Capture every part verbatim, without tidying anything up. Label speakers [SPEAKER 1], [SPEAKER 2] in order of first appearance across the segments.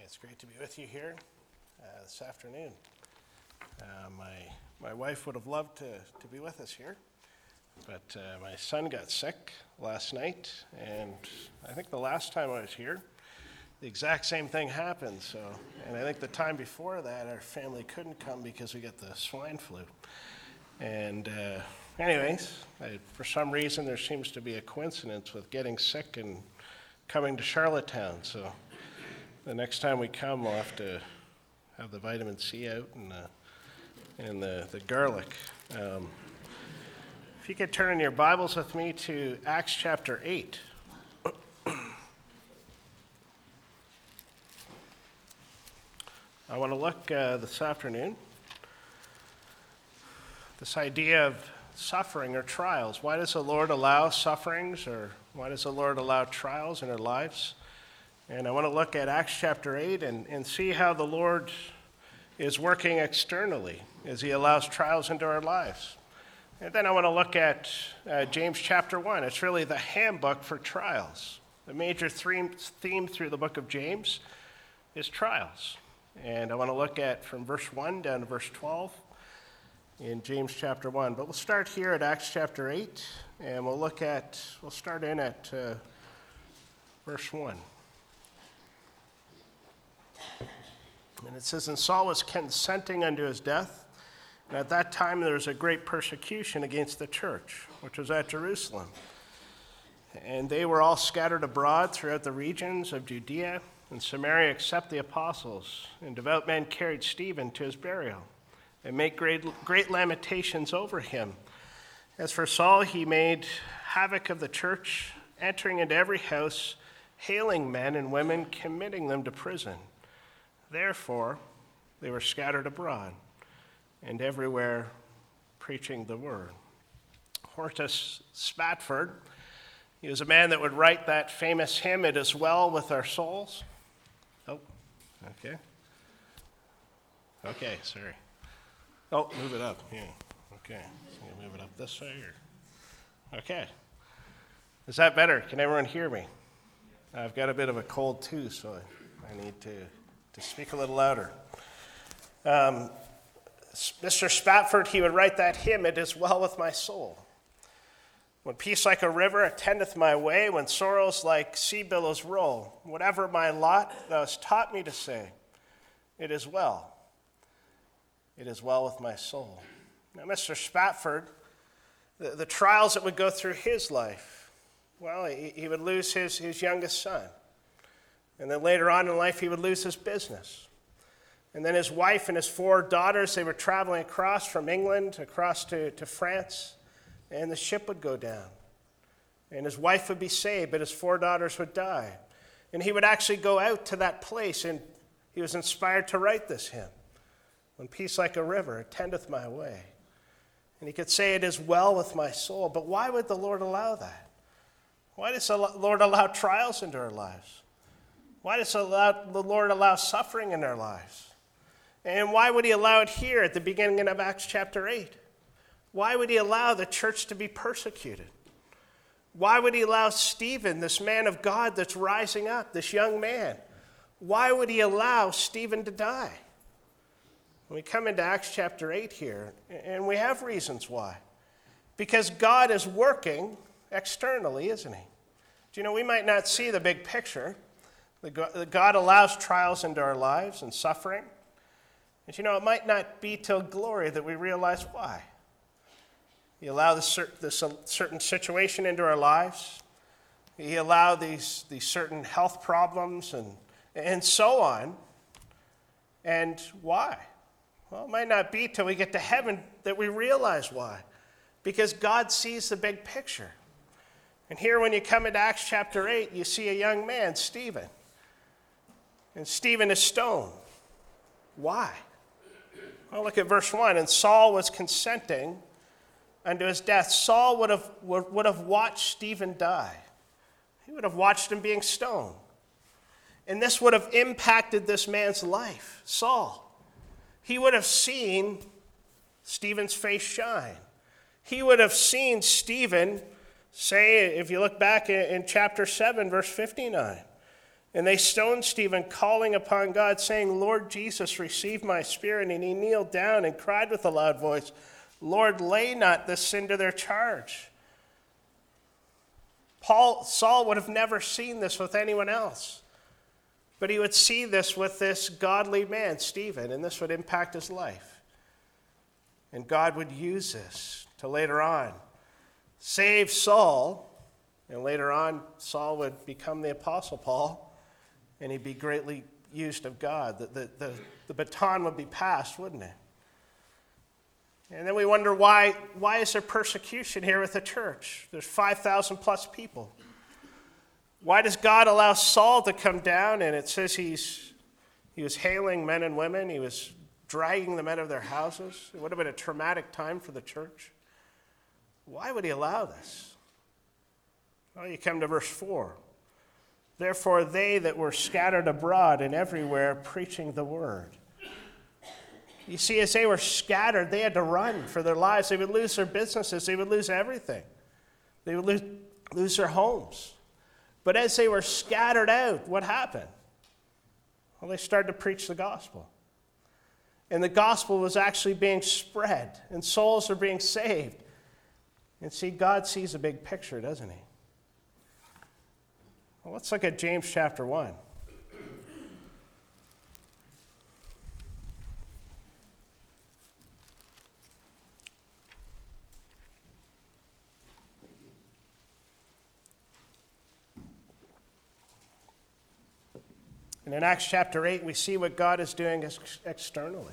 [SPEAKER 1] It's great to be with you here uh, this afternoon. Uh, my my wife would have loved to, to be with us here, but uh, my son got sick last night, and I think the last time I was here, the exact same thing happened. So, and I think the time before that, our family couldn't come because we got the swine flu. And uh, anyways, I, for some reason, there seems to be a coincidence with getting sick and coming to Charlottetown. So the next time we come, we'll have to have the vitamin C out and, uh, and the, the garlic. Um, if you could turn in your Bibles with me to Acts chapter eight. I want to look uh, this afternoon, this idea of suffering or trials. Why does the Lord allow sufferings, or why does the Lord allow trials in our lives? And I want to look at Acts chapter eight and, and see how the Lord is working externally as he allows trials into our lives. And then I want to look at uh, James chapter one. It's really the handbook for trials. The major theme, theme through the book of James is trials. And I want to look at from verse one down to verse twelve in James chapter one. But we'll start here at Acts chapter eight, and we'll look at, we'll start in at uh, verse one. And it says, "And Saul was consenting unto his death, and at that time there was a great persecution against the church, which was at Jerusalem. And they were all scattered abroad throughout the regions of Judea and Samaria except the apostles. And devout men carried Stephen to his burial, and made great, great lamentations over him. As for Saul, he made havoc of the church, entering into every house, hailing men and women, committing them to prison. Therefore, they were scattered abroad, and everywhere preaching the word." Hortus Spatford, he was a man that would write that famous hymn, "It Is Well With Our Souls." Oh, okay. Okay, sorry. Oh, move it up. Yeah, okay. So you move it up this way, or? Okay. Is that better? Can everyone hear me? I've got a bit of a cold too, so I, I need to, to speak a little louder. Um, Mister Spatford, he would write that hymn, "It is well with my soul. When peace like a river attendeth my way, when sorrows like sea billows roll, whatever my lot, thou hast taught me to say, it is well. It is well with my soul." Now, Mister Spatford, the, the trials that would go through his life, well, he, he would lose his, his youngest son. And then later on in life, he would lose his business. And then his wife and his four daughters, they were traveling across from England, across to, to France, and the ship would go down. And his wife would be saved, but his four daughters would die. And he would actually go out to that place, and he was inspired to write this hymn. "When peace like a river attendeth my way." And he could say, "It is well with my soul." But why would the Lord allow that? Why does the Lord allow trials into our lives? Why does the Lord allow suffering in our lives? And why would he allow it here at the beginning of Acts chapter eight? Why would he allow the church to be persecuted? Why would he allow Stephen, this man of God that's rising up, this young man, why would he allow Stephen to die? We come into Acts chapter eight here, and we have reasons why. Because God is working externally, isn't he? Do you know, we might not see the big picture. The God allows trials into our lives and suffering. And you know, it might not be till glory that we realize why. He allowed this, this certain situation into our lives. He allowed these, these certain health problems and, and so on. And why? Well, it might not be till we get to heaven that we realize why. Because God sees the big picture. And here when you come into Acts chapter eight, you see a young man, Stephen. And Stephen is stoned. Why? Well, look at verse one. "And Saul was consenting unto his death." Saul would have, would, would have watched Stephen die. He would have watched him being stoned. And this would have impacted this man's life, Saul. He would have seen Stephen's face shine. He would have seen Stephen say, if you look back in, in chapter seven, verse fifty-nine, And they stoned Stephen, calling upon God, saying, Lord Jesus, receive my spirit. And he kneeled down and cried with a loud voice, Lord, lay not this sin to their charge. Paul, Saul would have never seen this with anyone else. But he would see this with this godly man, Stephen, and this would impact his life. And God would use this to later on save Saul. And later on, Saul would become the Apostle Paul, and he'd be greatly used of God. The, the, the, the baton would be passed, wouldn't it? And then we wonder, why, why is there persecution here with the church? There's five thousand plus people. Why does God allow Saul to come down? And it says he's he was hailing men and women. He was dragging them out of their houses. It would have been a traumatic time for the church. Why would he allow this? Well, you come to verse four. Therefore they that were scattered abroad and everywhere preaching the word. You see, as they were scattered, they had to run for their lives. They would lose their businesses. They would lose everything. They would lose, lose their homes. But as they were scattered out, what happened? Well, they started to preach the gospel. And the gospel was actually being spread, and souls are being saved. And see, God sees a big picture, doesn't he? Well, let's look at James chapter one. And in Acts chapter eight, we see what God is doing ex- externally.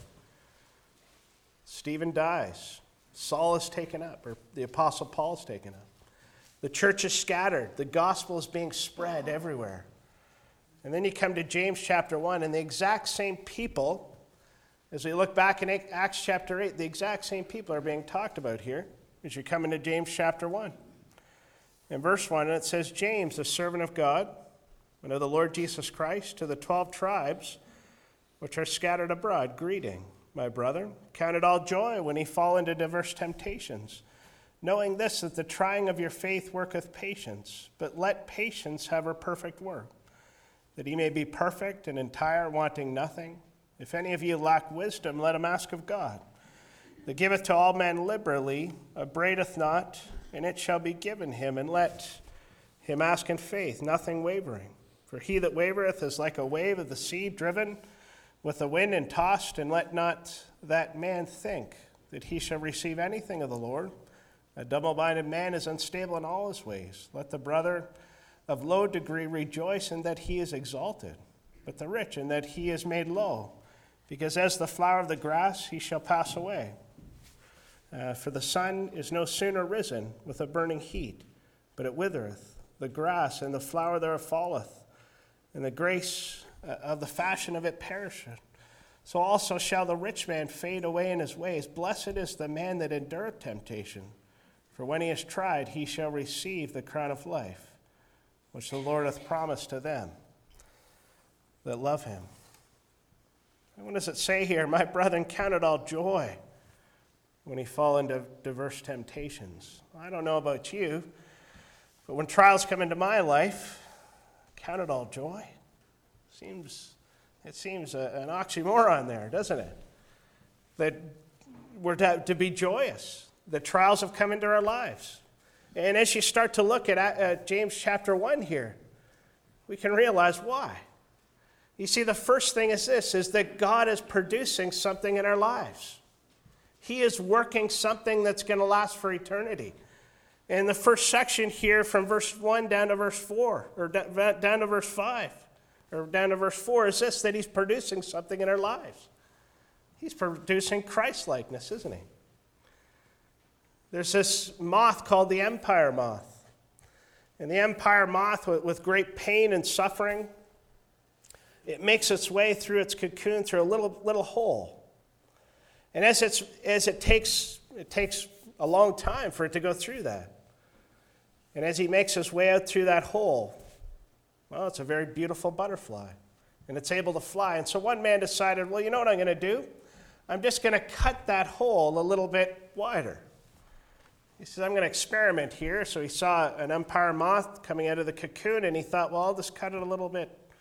[SPEAKER 1] Stephen dies. Saul is taken up, or the Apostle Paul is taken up. The church is scattered. The gospel is being spread everywhere. And then you come to James chapter one, and the exact same people, as we look back in Acts chapter eight, the exact same people are being talked about here as you come into James chapter one. In verse one, and it says, James, the servant of God, and of the Lord Jesus Christ, to the twelve tribes which are scattered abroad, greeting, my brother. Count it all joy when ye fall into diverse temptations, knowing this, that the trying of your faith worketh patience. But let patience have her perfect work, that ye may be perfect and entire, wanting nothing. If any of you lack wisdom, let him ask of God, that giveth to all men liberally, upbraideth not, and it shall be given him. And let him ask in faith, nothing wavering. For he that wavereth is like a wave of the sea, driven with the wind and tossed. And let not that man think that he shall receive anything of the Lord. A double-minded man is unstable in all his ways. Let the brother of low degree rejoice in that he is exalted, but the rich in that he is made low. Because as the flower of the grass, he shall pass away. Uh, for the sun is no sooner risen with a burning heat, but it withereth the grass, and the flower thereof falleth, and the grace of the fashion of it perisheth. So also shall the rich man fade away in his ways. Blessed is the man that endureth temptation, for when he is tried, he shall receive the crown of life, which the Lord hath promised to them that love him. And what does it say here? My brethren, count it all joy when he fall into diverse temptations. I don't know about you, but when trials come into my life, count it all joy. Seems, it seems a, an oxymoron there, doesn't it? That we're to, to be joyous. The trials have come into our lives. And as you start to look at, at James chapter one here, we can realize why. You see, the first thing is this, is that God is producing something in our lives. He is working something that's going to last for eternity. In the first section here, from verse one down to verse four, or down to verse five, or down to verse four, is this, that he's producing something in our lives. He's producing Christ-likeness, isn't he? There's this moth called the empire moth. And the empire moth, with, with great pain and suffering, it makes its way through its cocoon through a little little hole. And as it's as it takes it takes a long time for it to go through that. And as he makes his way out through that hole, well, it's a very beautiful butterfly. And it's able to fly. And so one man decided, well, you know what I'm going to do? I'm just going to cut that hole a little bit wider. He says, I'm going to experiment here. So he saw an empire moth coming out of the cocoon, and he thought, well, I'll just cut it a little bit,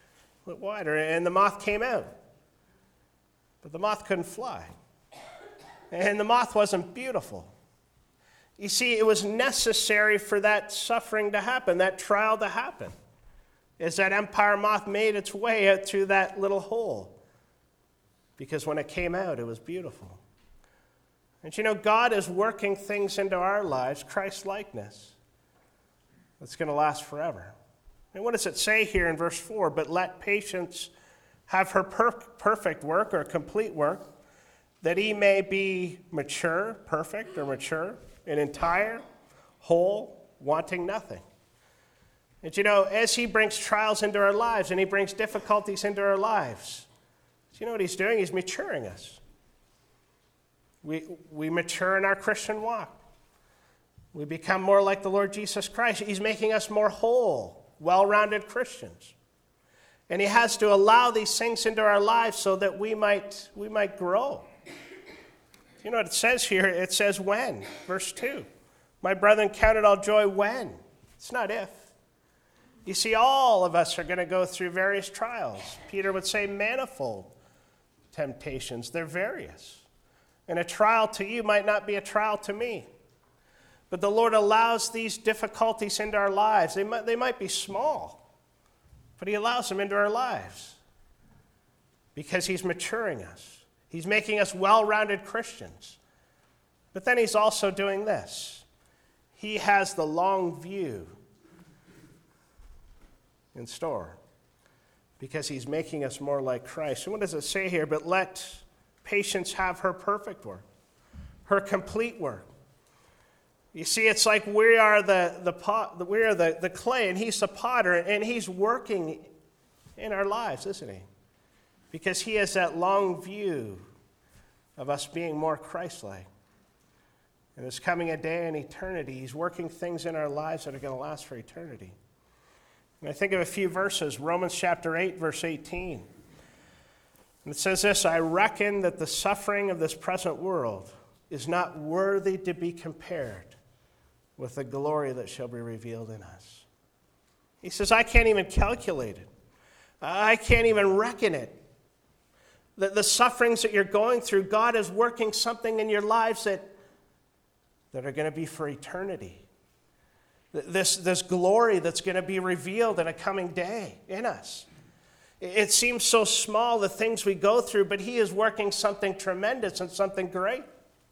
[SPEAKER 1] little wider, and the moth came out. But the moth couldn't fly. And the moth wasn't beautiful. You see, it was necessary for that suffering to happen, that trial to happen, as that empire moth made its way out through that little hole. Because when it came out, it was beautiful. And you know, God is working things into our lives, Christ-likeness, that's going to last forever. And what does it say here in verse four? But let patience have her per- perfect work or complete work, that he may be mature, perfect or mature, and entire, whole, wanting nothing. And you know, as he brings trials into our lives and he brings difficulties into our lives, do you know what he's doing? He's maturing us. We, we mature in our Christian walk. We become more like the Lord Jesus Christ. He's making us more whole, well-rounded Christians. And he has to allow these things into our lives so that we might, we might grow. You know what it says here? It says when. Verse two. My brethren, count it all joy when. It's not if. You see, all of us are going to go through various trials. Peter would say manifold temptations. They're various. And a trial to you might not be a trial to me. But the Lord allows these difficulties into our lives. They might, they might be small, but he allows them into our lives because he's maturing us. He's making us well-rounded Christians. But then he's also doing this. He has the long view in store because he's making us more like Christ. And what does it say here? But let patience have her perfect work, her complete work. You see, it's like we are the, the pot, we are the, the clay, and he's the potter, and he's working in our lives, isn't he? Because he has that long view of us being more Christ-like. And there's coming a day in eternity. He's working things in our lives that are going to last for eternity. And I think of a few verses, Romans chapter eight, verse eighteen. And it says this, I reckon that the suffering of this present world is not worthy to be compared with the glory that shall be revealed in us. He says, I can't even calculate it. I can't even reckon it. The, the sufferings that you're going through, God is working something in your lives that, that are going to be for eternity. This, this glory that's going to be revealed in a coming day in us. It seems so small, the things we go through, but he is working something tremendous and something great.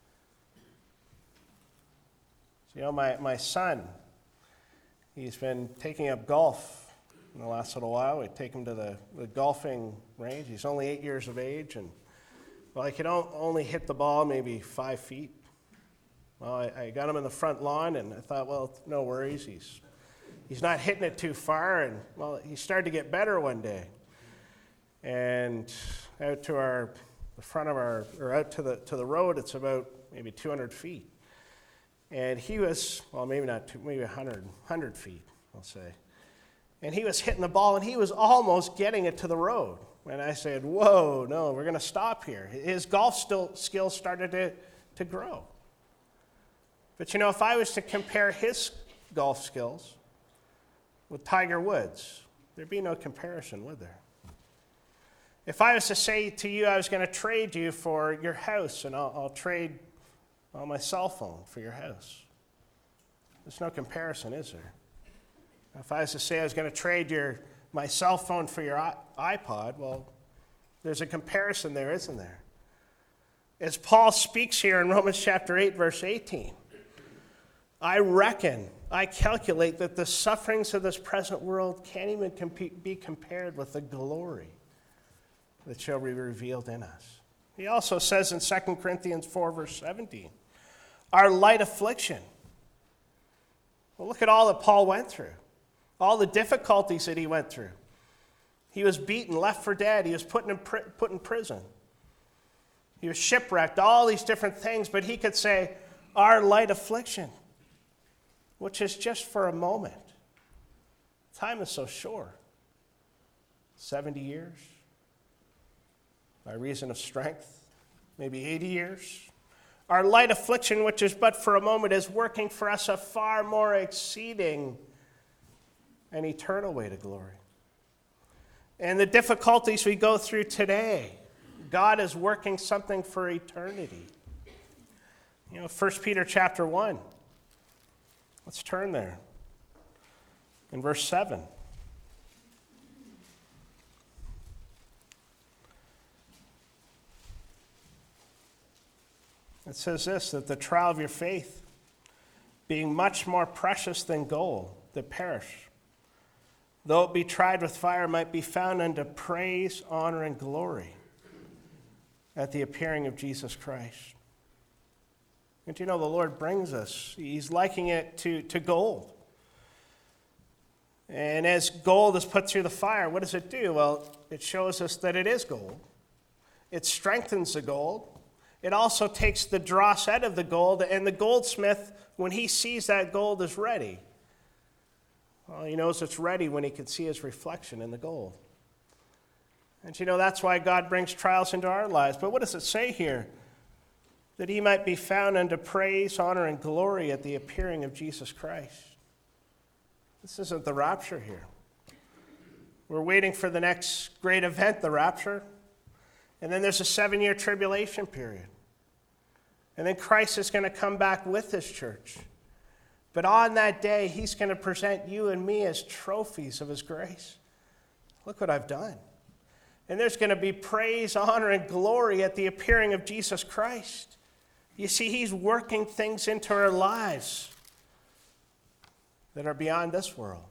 [SPEAKER 1] You know, my, my son, he's been taking up golf in the last little while. We take him to the, the golfing range. He's only eight years of age, and well, he can only hit the ball maybe five feet. Well, I, I got him in the front lawn, and I thought, well, no worries. He's he's not hitting it too far, and well, he started to get better one day. And out to our, the front of our, or out to the to the road, it's about maybe two hundred feet. And he was, well, maybe not two, maybe one hundred, one hundred feet, I'll say. And he was hitting the ball, and he was almost getting it to the road. And I said, whoa, no, we're going to stop here. His golf still, skills started to, to grow. But, you know, if I was to compare his golf skills with Tiger Woods, there'd be no comparison, would there? If I was to say to you I was going to trade you for your house, and I'll, I'll trade well, my cell phone for your house, there's no comparison, is there? If I was to say I was going to trade your my cell phone for your iPod, well, there's a comparison there, isn't there? As Paul speaks here in Romans chapter eight, verse eighteen, I reckon, I calculate that the sufferings of this present world can't even comp- be compared with the glory that shall be revealed in us. He also says in Second Corinthians four, verse seventeen, our light affliction. Well, look at all that Paul went through, all the difficulties that he went through. He was beaten, left for dead. He was put in, put in prison. He was shipwrecked, all these different things, but he could say, our light affliction, which is just for a moment. Time is so short. seventy years. By reason of strength, maybe eighty years. Our light affliction, which is but for a moment, is working for us a far more exceeding and eternal way to glory. and the difficulties we go through today, God is working something for eternity. You know, First Peter chapter one. Let's turn there. In verse seven. It says this, that the trial of your faith, being much more precious than gold that perish, though it be tried with fire, might be found unto praise, honor, and glory at the appearing of Jesus Christ. And you know, the Lord brings us, he's likening it to, to gold. And as gold is put through the fire, what does it do? Well, it shows us that it is gold. It strengthens the gold. It also takes the dross out of the gold, and the goldsmith, when he sees that gold is ready, well, he knows it's ready when he can see his reflection in the gold. And you know, that's why God brings trials into our lives. But what does it say here? That he might be found unto praise, honor, and glory at the appearing of Jesus Christ. This isn't the rapture here. We're waiting for the next great event, the rapture. And then there's a seven-year tribulation period. And then Christ is going to come back with his church. But on that day, he's going to present you and me as trophies of his grace. Look what I've done. And there's going to be praise, honor, and glory at the appearing of Jesus Christ. You see, he's working things into our lives that are beyond this world.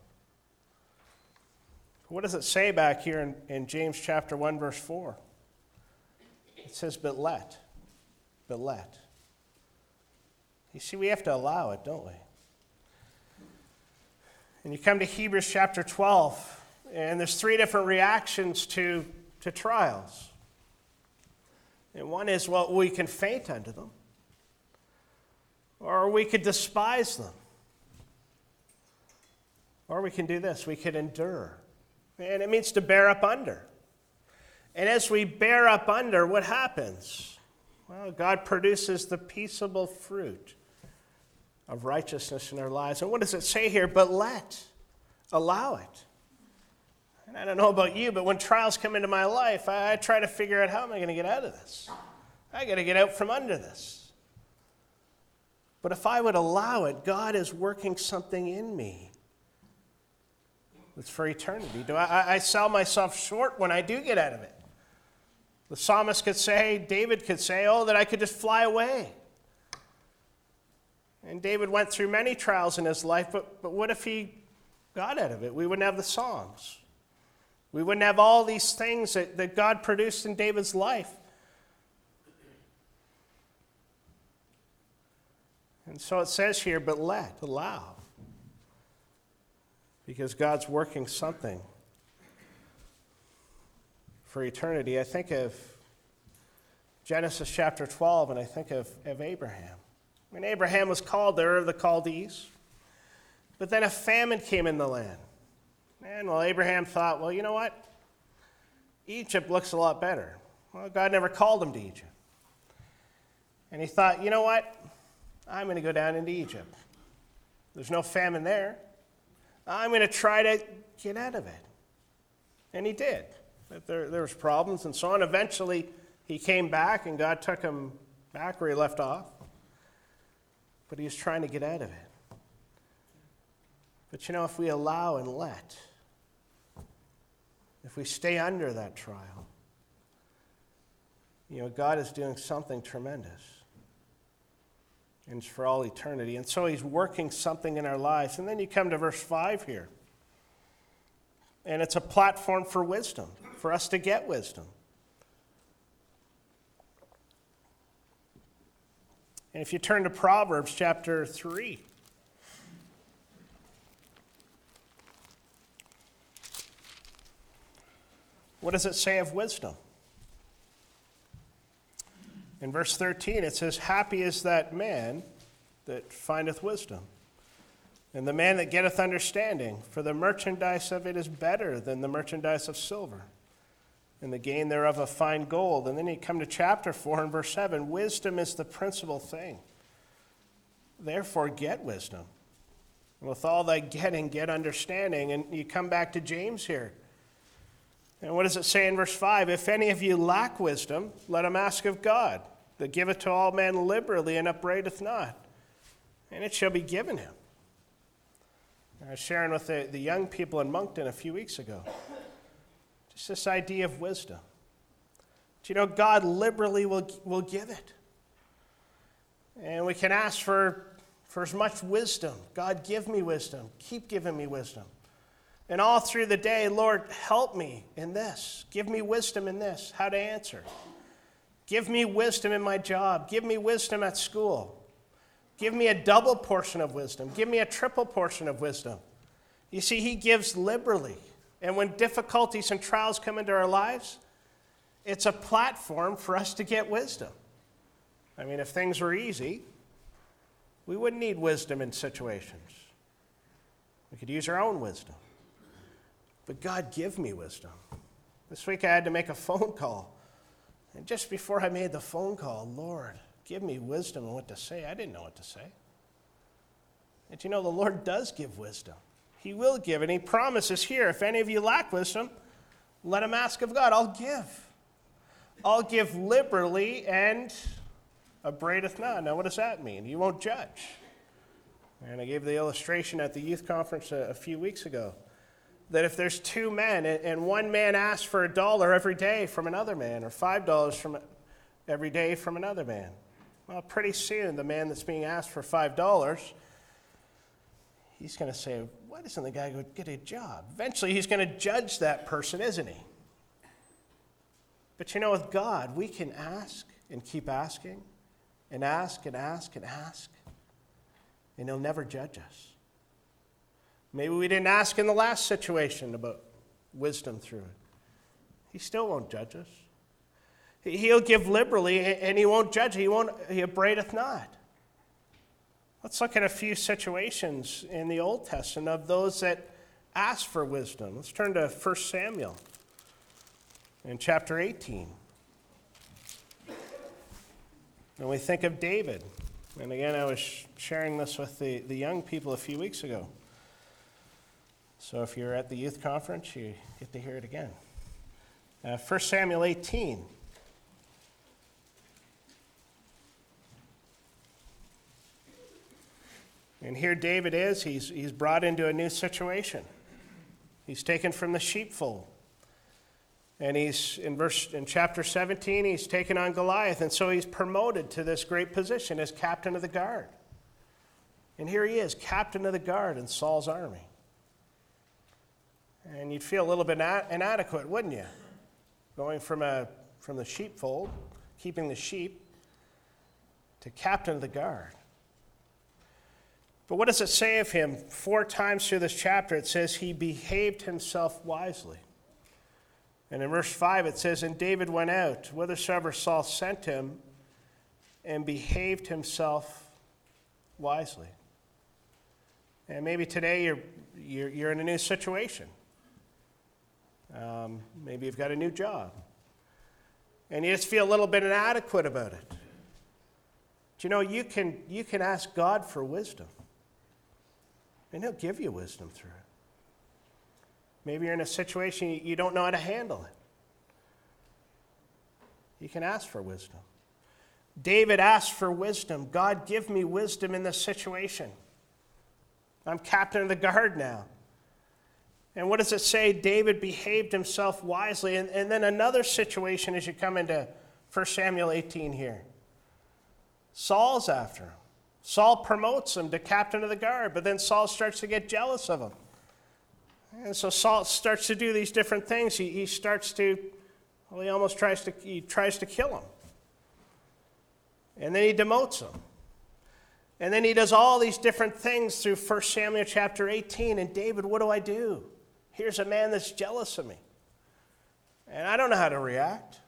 [SPEAKER 1] What does it say back here in, in James chapter one, verse four? It says, but let, but let. You see, we have to allow it, don't we? And you come to Hebrews chapter twelve, and there's three different reactions to, to trials. And one is, well, we can faint under them, or we could despise them, or we can do this, we could endure. And it means to bear up under. And as we bear up under, what happens? Well, God produces the peaceable fruit of righteousness in our lives. And what does it say here? But let, allow it. And I don't know about you, but when trials come into my life, I, I try to figure out, how am I going to get out of this? I got to get out from under this. But if I would allow it, God is working something in me. It's for eternity. Do I, I sell myself short when I do get out of it? The psalmist could say, David could say, oh, that I could just fly away. And David went through many trials in his life, but, but what if he got out of it? We wouldn't have the Psalms. We wouldn't have all these things that, that God produced in David's life. And so it says here, but let, allow. Because God's working something for eternity. I think of Genesis chapter twelve, and I think of, of Abraham. When Abraham was called there of the Chaldees, but then a famine came in the land. And well, Abraham thought, well, you know what? Egypt looks a lot better. Well, God never called him to Egypt. And he thought, you know what? I'm going to go down into Egypt. There's no famine there. I'm going to try to get out of it. And he did. There, there was problems and so on. Eventually, he came back, and God took him back where he left off. But he was trying to get out of it. But you know, if we allow and let, if we stay under that trial, you know, God is doing something tremendous. And it's for all eternity. And so he's working something in our lives. And then you come to verse five here. And it's a platform for wisdom, for us to get wisdom. And if you turn to Proverbs chapter three, what does it say of wisdom? In verse thirteen, it says, happy is that man that findeth wisdom, and the man that getteth understanding, for the merchandise of it is better than the merchandise of silver, and the gain thereof of fine gold. And then you come to chapter four and verse seven, wisdom is the principal thing. Therefore get wisdom. And with all thy getting, get understanding. And you come back to James here. And what does it say in verse five? If any of you lack wisdom, let him ask of God, that giveth to all men liberally and upbraideth not, and it shall be given him. I was sharing with the, the young people in Moncton a few weeks ago. Just this idea of wisdom. But you know, God liberally will, will give it. And we can ask for, for as much wisdom. God, give me wisdom. Keep giving me wisdom. And all through the day, Lord, help me in this. Give me wisdom in this, how to answer. Give me wisdom in my job. Give me wisdom at school. Give me a double portion of wisdom. Give me a triple portion of wisdom. You see, he gives liberally. And when difficulties and trials come into our lives, it's a platform for us to get wisdom. I mean, if things were easy, we wouldn't need wisdom in situations. We could use our own wisdom. But God, give me wisdom. This week I had to make a phone call. And just before I made the phone call, Lord, give me wisdom on what to say. I didn't know what to say. And you know, the Lord does give wisdom. He will give, and he promises here, if any of you lack wisdom, let him ask of God. I'll give. I'll give liberally and upbraideth not. Now, what does that mean? You won't judge. And I gave the illustration at the youth conference a, a few weeks ago, that if there's two men, and one man asks for a dollar every day from another man, or five dollars from every day from another man, well, pretty soon the man that's being asked for five dollars, he's going to say, why doesn't the guy go get a job? Eventually he's going to judge that person, isn't he? But you know, with God, we can ask and keep asking, and ask and ask and ask, and he'll never judge us. Maybe we didn't ask in the last situation about wisdom through it. He still won't judge us. He'll give liberally, and he won't judge. He won't. He upbraideth not. Let's look at a few situations in the Old Testament of those that asked for wisdom. Let's turn to First Samuel in chapter eighteen. And we think of David. And again, I was sharing this with the, the young people a few weeks ago. So if you're at the youth conference, you get to hear it again. Uh, First Samuel eighteen. And here David is. He's, he's brought into a new situation. He's taken from the sheepfold. And he's, in verse in chapter seventeen, he's taken on Goliath. And so he's promoted to this great position as captain of the guard. And here he is, captain of the guard in Saul's army. And you'd feel a little bit inadequate, wouldn't you? Going from a from the sheepfold, keeping the sheep, to captain of the guard. But what does it say of him? Four times through this chapter it says he behaved himself wisely. And in verse five it says, and David went out, whithersoever Saul sent him, and behaved himself wisely. And maybe today you're you're, you're in a new situation. Um, maybe you've got a new job. And you just feel a little bit inadequate about it. But you know, you can, you can ask God for wisdom. And he'll give you wisdom through it. Maybe you're in a situation you don't know how to handle it. You can ask for wisdom. David asked for wisdom. God, give me wisdom in this situation. I'm captain of the guard now. And what does it say? David behaved himself wisely. And, and then another situation as you come into First Samuel eighteen here. Saul's after him. Saul promotes him to captain of the guard, but then Saul starts to get jealous of him. And so Saul starts to do these different things. He, he starts to, well, he almost tries to, he tries to kill him. And then he demotes him. And then he does all these different things through First Samuel chapter eighteen. And David, what do I do? Here's a man that's jealous of me. And I don't know how to react.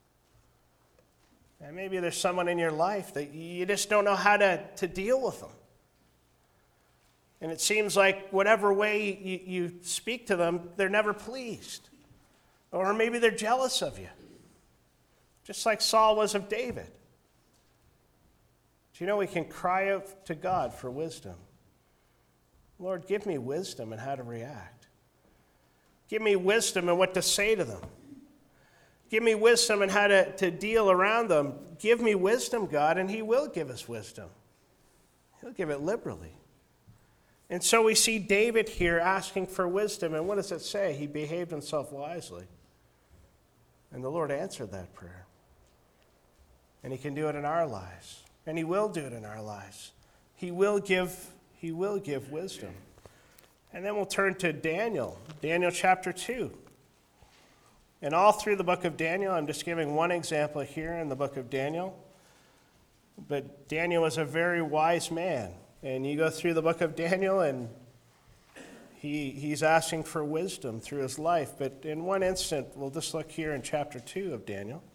[SPEAKER 1] And maybe there's someone in your life that you just don't know how to, to deal with them. And it seems like whatever way you, you speak to them, they're never pleased. Or maybe they're jealous of you. Just like Saul was of David. Do you know we can cry out to God for wisdom? Lord, give me wisdom in how to react. Give me wisdom in what to say to them. Give me wisdom in how to, to deal around them. Give me wisdom, God, and he will give us wisdom. He'll give it liberally. And so we see David here asking for wisdom. And what does it say? He behaved himself wisely. And the Lord answered that prayer. And he can do it in our lives. And he will do it in our lives. He will give, he will give wisdom. And then we'll turn to Daniel, Daniel chapter two. And all through the book of Daniel, I'm just giving one example here in the book of Daniel. But Daniel was a very wise man. And you go through the book of Daniel, and he he's asking for wisdom through his life. But in one instant, we'll just look here in chapter two of Daniel.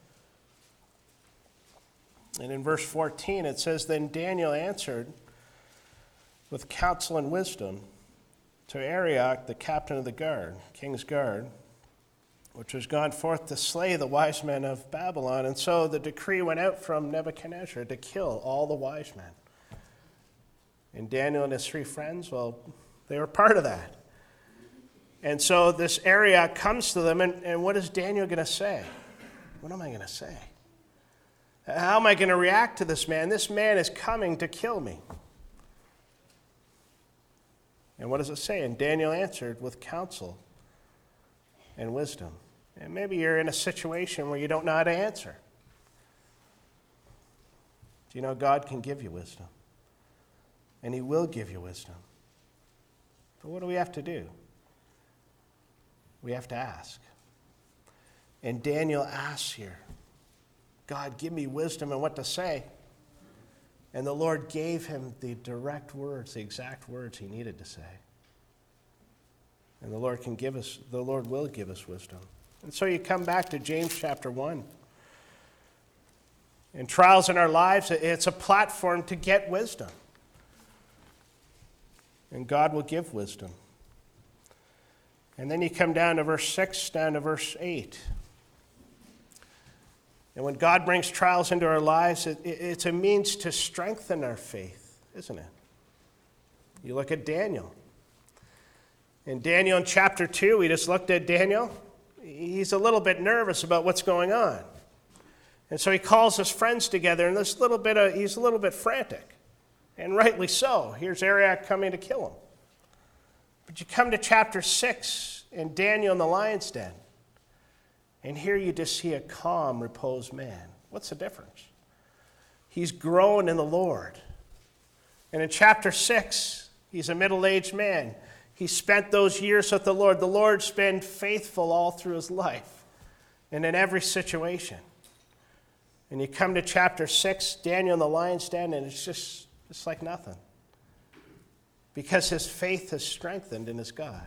[SPEAKER 1] And in verse fourteen, it says, Then Daniel answered with counsel and wisdom to Arioch, the captain of the guard, king's guard, which was gone forth to slay the wise men of Babylon. And so the decree went out from Nebuchadnezzar to kill all the wise men. And Daniel and his three friends, well, they were part of that. And so this Arioch comes to them, and, and what is Daniel going to say? What am I going to say? How am I going to react to this man? This man is coming to kill me. And what does it say? And Daniel answered with counsel and wisdom. And maybe you're in a situation where you don't know how to answer. Do you know God can give you wisdom? And he will give you wisdom. But what do we have to do? We have to ask. And Daniel asks here, God, give me wisdom and what to say. And the Lord gave him the direct words, the exact words he needed to say. And the Lord can give us, the Lord will give us wisdom. And so you come back to James chapter one. In trials in our lives, it's a platform to get wisdom. And God will give wisdom. And then you come down to verse six, down to verse eight. And when God brings trials into our lives, it, it, it's a means to strengthen our faith, isn't it? You look at Daniel. In Daniel in chapter two, we just looked at Daniel. He's a little bit nervous about what's going on. And so he calls his friends together, and this little bit of, he's a little bit frantic. And rightly so. Here's Arioch coming to kill him. But you come to chapter six, and Daniel in the lion's den. And here you just see a calm, reposed man. What's the difference? He's grown in the Lord. And in chapter six, he's a middle-aged man. He spent those years with the Lord. The Lord's been faithful all through his life and in every situation. And you come to chapter six, Daniel in the lion's den, and it's just, it's like nothing. Because his faith has strengthened in his God.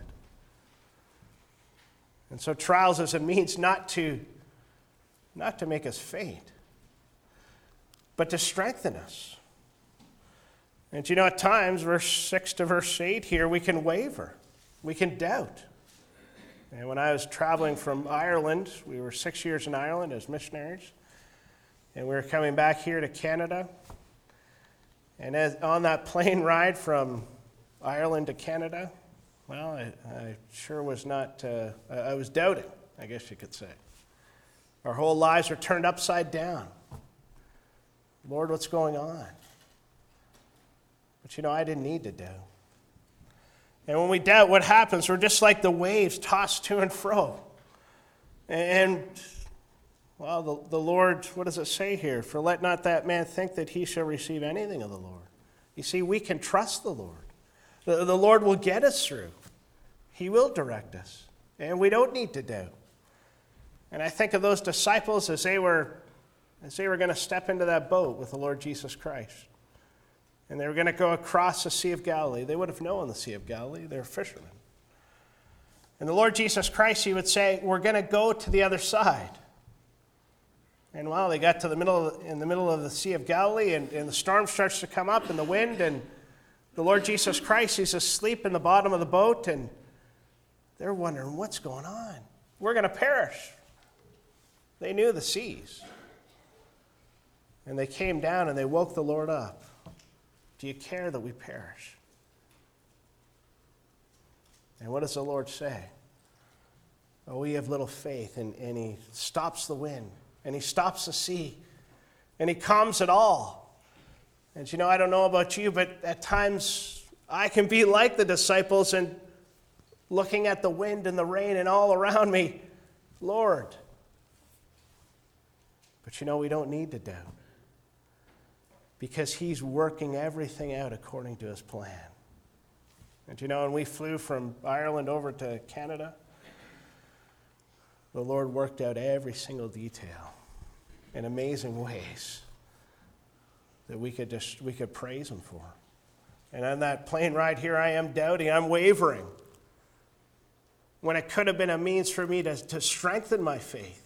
[SPEAKER 1] And so trials is a means not to, not to make us faint, but to strengthen us. And you know, at times, verse six to verse eight here, we can waver. We can doubt. And when I was traveling from Ireland, we were six years in Ireland as missionaries, and we were coming back here to Canada. And as, on that plane ride from Ireland to Canada, well, I, I sure was not, uh, I was doubting, I guess you could say. Our whole lives were turned upside down. Lord, what's going on? But you know, I didn't need to doubt. And when we doubt, what happens? We're just like the waves tossed to and fro. And, well, the, the Lord, what does it say here? For let not that man think that he shall receive anything of the Lord. You see, we can trust the Lord. The, the Lord will get us through. He will direct us. And we don't need to doubt. And I think of those disciples as they were, as they were going to step into that boat with the Lord Jesus Christ. And they were going to go across the Sea of Galilee. They would have known the Sea of Galilee. They're fishermen. And the Lord Jesus Christ, he would say, we're going to go to the other side. And well, they got to the middle of, in the middle of the Sea of Galilee, and, and the storm starts to come up, and the wind, and the Lord Jesus Christ, he's asleep in the bottom of the boat, and they're wondering, what's going on? We're going to perish. They knew the seas. And they came down, and they woke the Lord up. Do you care that we perish? And what does the Lord say? Oh, we have little faith, and, and he stops the wind, and he stops the sea, and he calms it all. And you know, I don't know about you, but at times I can be like the disciples and looking at the wind and the rain and all around me, Lord. But you know, we don't need to doubt, because he's working everything out according to his plan. And you know, when we flew from Ireland over to Canada, the Lord worked out every single detail in amazing ways that we could just we could praise him for. And on that plane ride here, I am doubting, I'm wavering, when it could have been a means for me to, to strengthen my faith.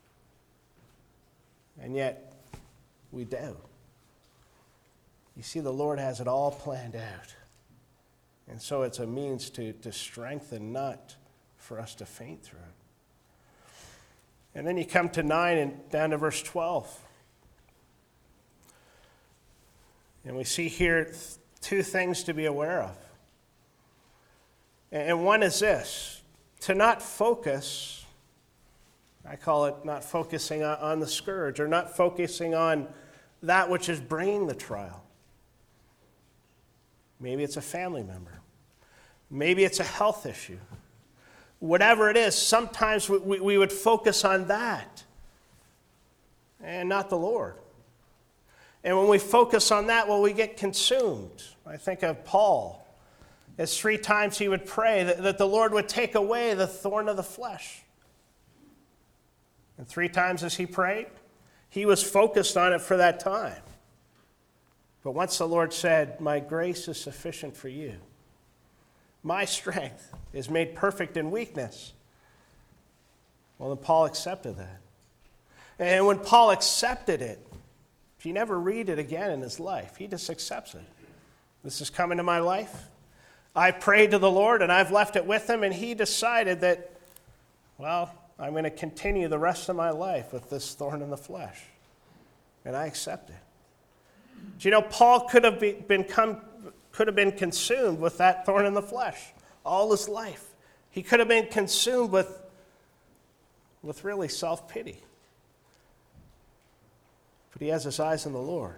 [SPEAKER 1] And yet, we doubt. You see, the Lord has it all planned out. And so it's a means to, to strengthen, not for us to faint through it. And then you come to nine and down to verse twelve. And we see here two things to be aware of. And one is this: to not focus, I call it not focusing on the scourge, or not focusing on that which is bringing the trial. Maybe it's a family member. Maybe it's a health issue. Whatever it is, sometimes we, we, we would focus on that and not the Lord. And when we focus on that, well, we get consumed. I think of Paul. As three times he would pray that, that the Lord would take away the thorn of the flesh. And three times as he prayed, he was focused on it for that time. But once the Lord said, my grace is sufficient for you, my strength is made perfect in weakness, well, then Paul accepted that. And when Paul accepted it, you never read it again in his life. He just accepts it. This is coming to my life. I prayed to the Lord, and I've left it with him, and he decided that, well, I'm going to continue the rest of my life with this thorn in the flesh. And I accept it. Do you know, Paul could have been, come, could have been consumed with that thorn in the flesh all his life. He could have been consumed with, with really self-pity. But he has his eyes on the Lord.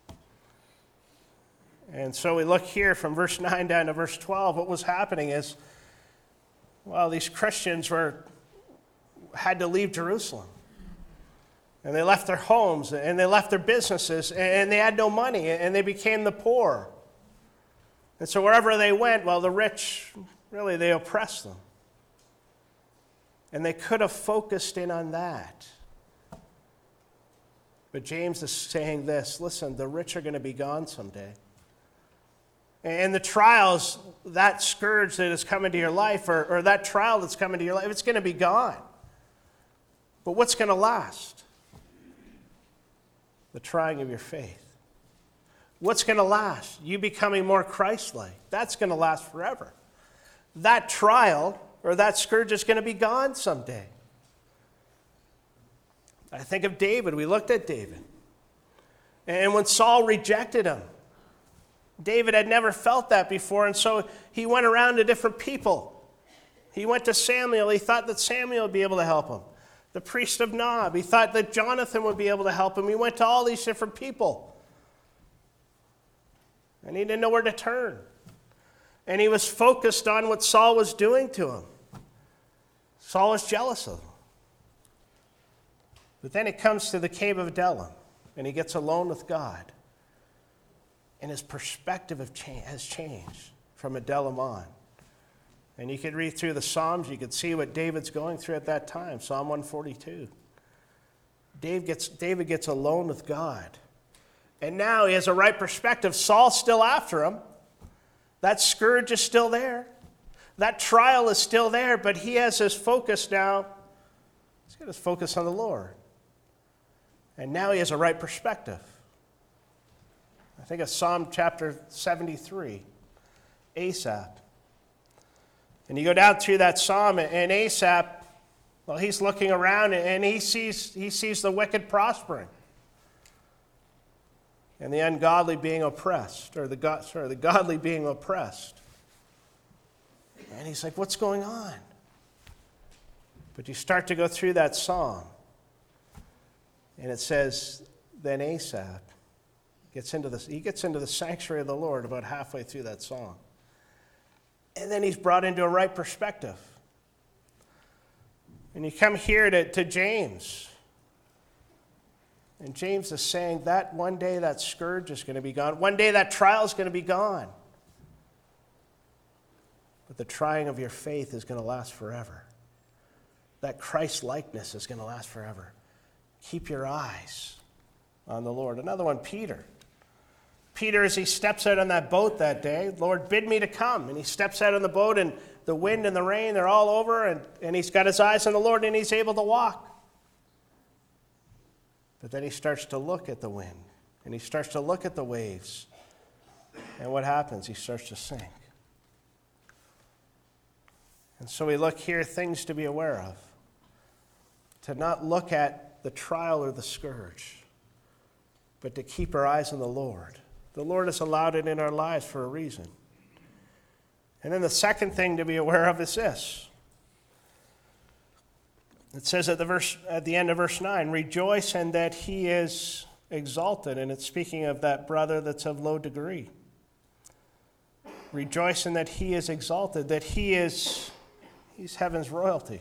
[SPEAKER 1] And so we look here from verse nine down to verse twelve. What was happening is, well, these Christians were had to leave Jerusalem. And they left their homes, and they left their businesses, and they had no money, and they became the poor. And so wherever they went, well, the rich, really, they oppressed them. And they could have focused in on that. But James is saying this: listen, the rich are going to be gone someday. And the trials, that scourge that has come into your life, or, or that trial that's come into your life, it's going to be gone. But what's going to last? The trying of your faith. What's going to last? You becoming more Christ-like. That's going to last forever. That trial or that scourge is going to be gone someday. I think of David. We looked at David. And when Saul rejected him, David had never felt that before, and so he went around to different people. He went to Samuel. He thought that Samuel would be able to help him. The priest of Nob. He thought that Jonathan would be able to help him. He went to all these different people. And he didn't know where to turn. And he was focused on what Saul was doing to him. Saul was jealous of him. But then it comes to the cave of Adullam, and he gets alone with God. And his perspective of change, has changed from Adullam on. And you could read through the Psalms, you could see what David's going through at that time, Psalm one forty-two. David gets, David gets alone with God. And now he has a right perspective. Saul's still after him. That scourge is still there. That trial is still there, but he has his focus now. He's got his focus on the Lord. And now he has a right perspective. I think of Psalm chapter seventy-three, Asaph. And you go down through that psalm, and Asaph, well, he's looking around, and he sees, he sees the wicked prospering and the ungodly being oppressed, or the God, sorry, the godly being oppressed. And he's like, what's going on? But you start to go through that psalm, and it says, then Asaph gets into this, he gets into the sanctuary of the Lord about halfway through that song. And then he's brought into a right perspective. And you come here to, to James. And James is saying that one day that scourge is going to be gone. One day that trial is going to be gone. But the trying of your faith is going to last forever. That Christ-likeness is going to last forever. Keep your eyes on the Lord. Another one, Peter. Peter, as he steps out on that boat that day, Lord, bid me to come. And he steps out on the boat, and the wind and the rain, they're all over, and, and he's got his eyes on the Lord, and he's able to walk. But then he starts to look at the wind, and he starts to look at the waves. And what happens? He starts to sink. And so we look here, things to be aware of. To not look at the trial or the scourge, but to keep our eyes on the Lord. The Lord has allowed it in our lives for a reason. And then the second thing to be aware of is this. It says at the verse at the end of verse nine, rejoice in that he is exalted. And it's speaking of that brother that's of low degree. Rejoice in that he is exalted, that he is he's heaven's royalty.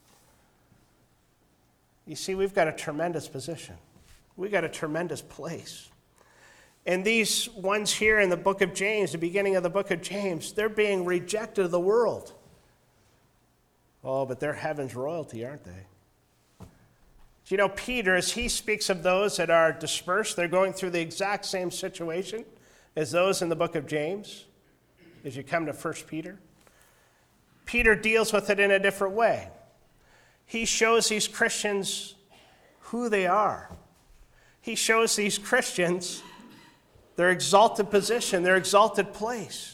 [SPEAKER 1] You see, we've got a tremendous position. We've got a tremendous place. And these ones here in the book of James, the beginning of the book of James, they're being rejected of the world. Oh, but they're heaven's royalty, aren't they? You know, Peter, as he speaks of those that are dispersed, they're going through the exact same situation as those in the book of James, as you come to First Peter. Peter deals with it in a different way. He shows these Christians who they are. He shows these Christians their exalted position, their exalted place.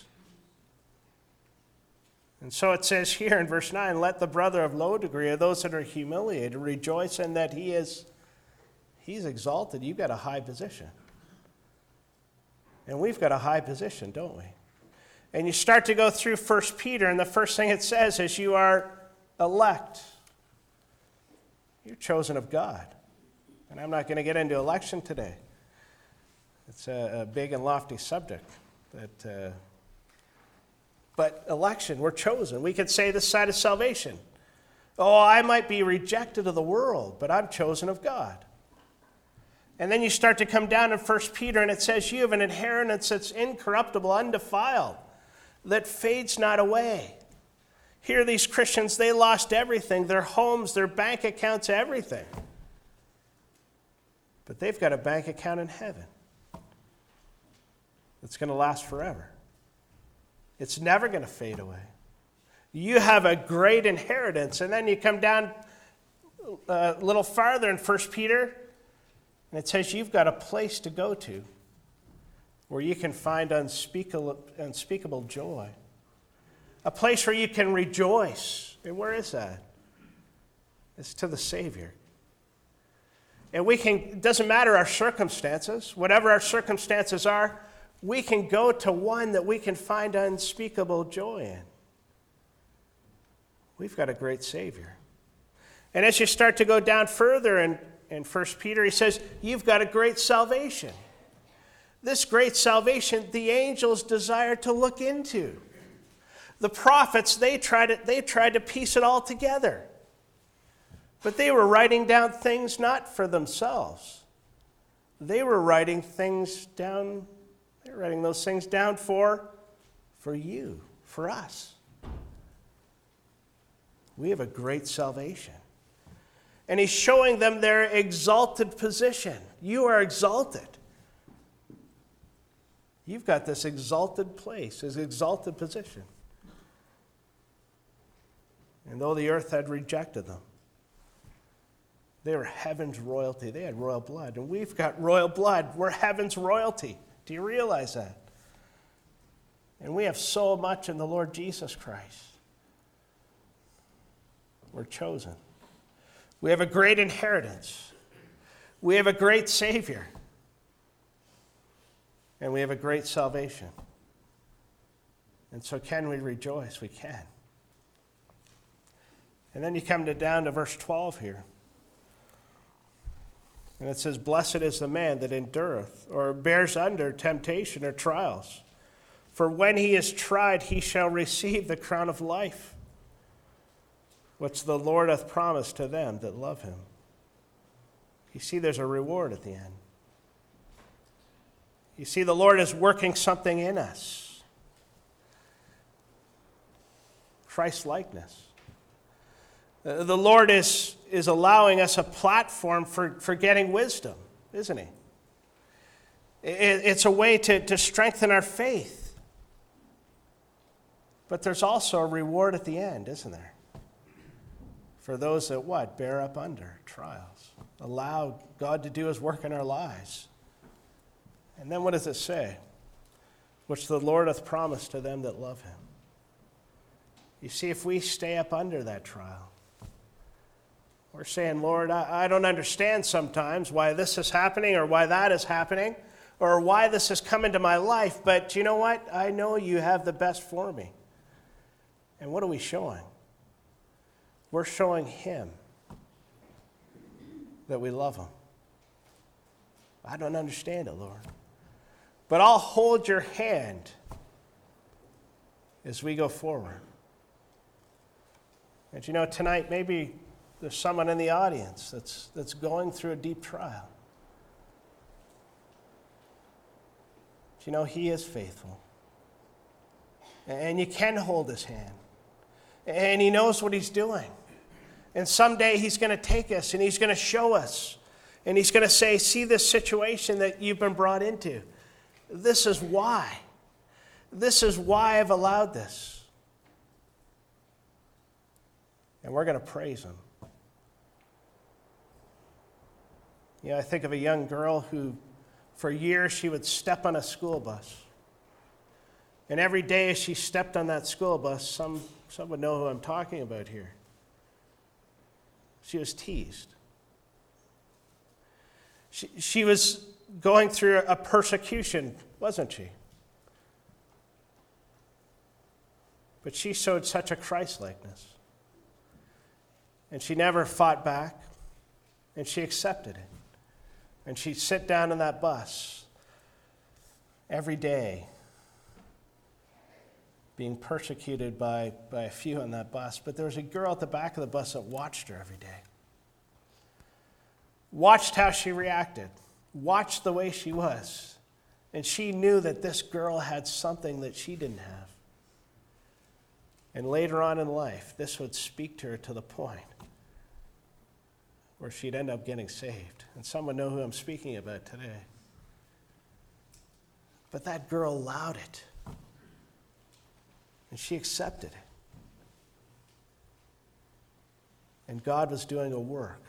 [SPEAKER 1] And so it says here in verse nine, let the brother of low degree, or those that are humiliated, rejoice in that he is he's exalted. You've got a high position. And we've got a high position, don't we? And you start to go through First Peter, and the first thing it says is you are elect. You're chosen of God. And I'm not going to get into election today. It's a, a big and lofty subject. That, uh, but election, we're chosen. We could say this side of salvation. Oh, I might be rejected of the world, but I'm chosen of God. And then you start to come down in First Peter, and it says you have an inheritance that's incorruptible, undefiled, that fades not away. Here, these Christians, they lost everything, their homes, their bank accounts, everything. But they've got a bank account in heaven that's going to last forever. It's never going to fade away. You have a great inheritance. And then you come down a little farther in First Peter, and it says you've got a place to go to where you can find unspeakable, unspeakable joy. A place where you can rejoice. And where is that? It's to the Savior. And we can, it doesn't matter our circumstances, whatever our circumstances are, we can go to one that we can find unspeakable joy in. We've got a great Savior. And as you start to go down further in, in First Peter, he says, you've got a great salvation. This great salvation, the angels desire to look into. The prophets, they tried to, they tried to piece it all together. But they were writing down things not for themselves. They were writing things down, they were writing those things down for, for you, for us. We have a great salvation. And he's showing them their exalted position. You are exalted. You've got this exalted place, this exalted position. And though the earth had rejected them, they were heaven's royalty. They had royal blood. And we've got royal blood. We're heaven's royalty. Do you realize that? And we have so much in the Lord Jesus Christ. We're chosen. We have a great inheritance. We have a great Savior. And we have a great salvation. And so can we rejoice? We can. And then you come to down to verse twelve here. And it says, blessed is the man that endureth, or bears under temptation or trials. For when he is tried, he shall receive the crown of life, which the Lord hath promised to them that love him. You see, there's a reward at the end. You see, the Lord is working something in us. Christ-likeness. The Lord is, is allowing us a platform for, for getting wisdom, isn't he? It, it's a way to, to strengthen our faith. But there's also a reward at the end, isn't there? For those that what? Bear up under trials. Allow God to do his work in our lives. And then what does it say? Which the Lord hath promised to them that love him. You see, if we stay up under that trial, we're saying, Lord, I, I don't understand sometimes why this is happening or why that is happening or why this has come into my life, but you know what? I know you have the best for me. And what are we showing? We're showing him that we love him. I don't understand it, Lord. But I'll hold your hand as we go forward. And you know, tonight maybe there's someone in the audience that's, that's going through a deep trial. But you know, he is faithful. And you can hold his hand. And he knows what he's doing. And someday he's going to take us and he's going to show us. And he's going to say, see this situation that you've been brought into. This is why. This is why I've allowed this. And we're going to praise him. You know, I think of a young girl who, for years, she would step on a school bus. And every day as she stepped on that school bus, some, some would know who I'm talking about here. She was teased. She, she was going through a persecution, wasn't she? But she showed such a Christ-likeness. And she never fought back, and she accepted it. And she'd sit down in that bus every day, being persecuted by, by a few on that bus. But there was a girl at the back of the bus that watched her every day. Watched how she reacted. Watched the way she was. And she knew that this girl had something that she didn't have. And later on in life, this would speak to her to the point where she'd end up getting saved. And some would know who I'm speaking about today. But that girl allowed it. And she accepted it. And God was doing a work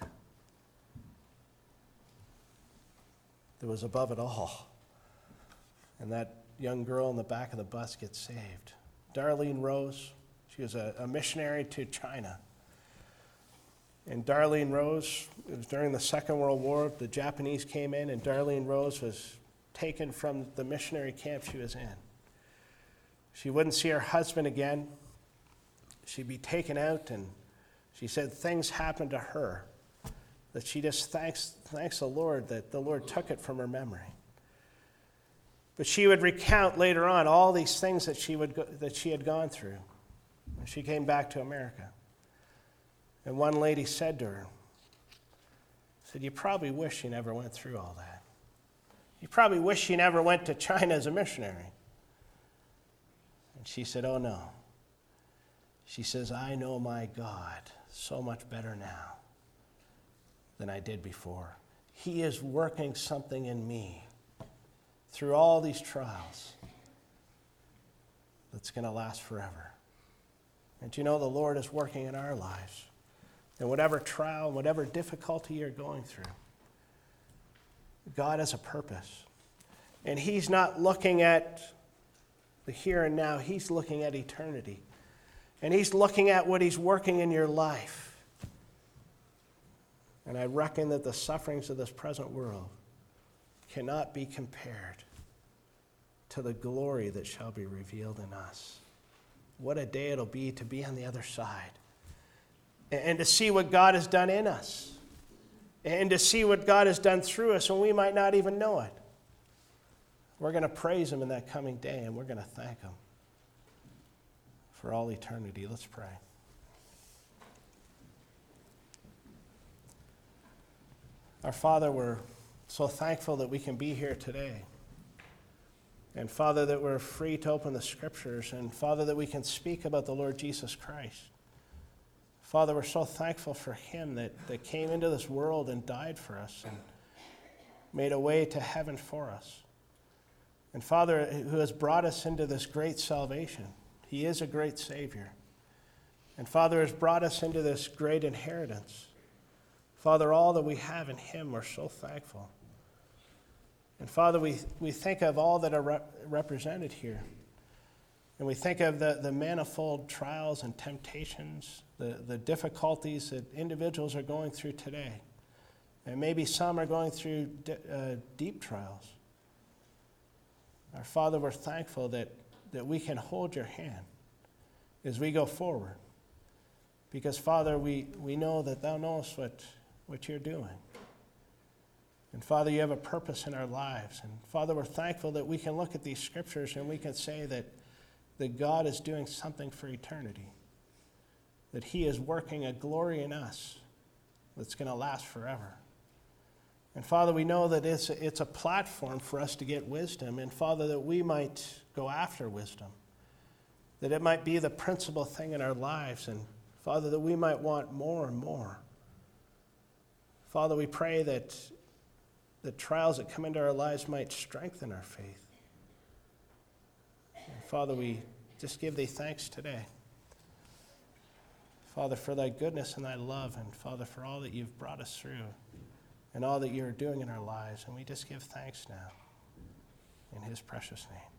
[SPEAKER 1] that was above it all. And that young girl in the back of the bus gets saved. Darlene Rose, she was a, a missionary to China. And Darlene Rose, it was during the Second World War, the Japanese came in, and Darlene Rose was taken from the missionary camp she was in. She wouldn't see her husband again. She'd be taken out, and she said things happened to her that she just thanks, thanks the Lord that the Lord took it from her memory. But she would recount later on all these things that she, would go, that she had gone through when she came back to America. And one lady said to her, said, you probably wish you never went through all that. You probably wish you never went to China as a missionary. And she said, oh no. She says, I know my God so much better now than I did before. He is working something in me through all these trials that's going to last forever. And you know, the Lord is working in our lives. And whatever trial, whatever difficulty you're going through, God has a purpose. And he's not looking at the here and now. He's looking at eternity. And he's looking at what he's working in your life. And I reckon that the sufferings of this present world cannot be compared to the glory that shall be revealed in us. What a day it'll be to be on the other side. and to see what God has done in us, and to see what God has done through us when we might not even know it. We're going to praise him in that coming day, and we're going to thank him for all eternity. Let's pray. Our Father, we're so thankful that we can be here today. And Father, that we're free to open the Scriptures. And Father, that we can speak about the Lord Jesus Christ. Father, we're so thankful for him that, that came into this world and died for us and made a way to heaven for us. And Father, who has brought us into this great salvation. He is a great Savior. And Father, has brought us into this great inheritance. Father, all that we have in him, we're so thankful. And Father, we, we think of all that are rep- represented here. And we think of the, the manifold trials and temptations, the, the difficulties that individuals are going through today. And maybe some are going through d- uh, deep trials. Our Father, we're thankful that, that we can hold your hand as we go forward. Because, Father, we, we know that thou knowest what, what you're doing. And Father, you have a purpose in our lives. And Father, we're thankful that we can look at these scriptures and we can say that, that God is doing something for eternity. That he is working a glory in us that's going to last forever. And Father, we know that it's a, it's a platform for us to get wisdom. And Father, that we might go after wisdom. That it might be the principal thing in our lives. And Father, that we might want more and more. Father, we pray that the trials that come into our lives might strengthen our faith. And Father, we just give thee thanks today. Father, for thy goodness and thy love, and Father, for all that you've brought us through and all that you're doing in our lives. And we just give thanks now in his precious name.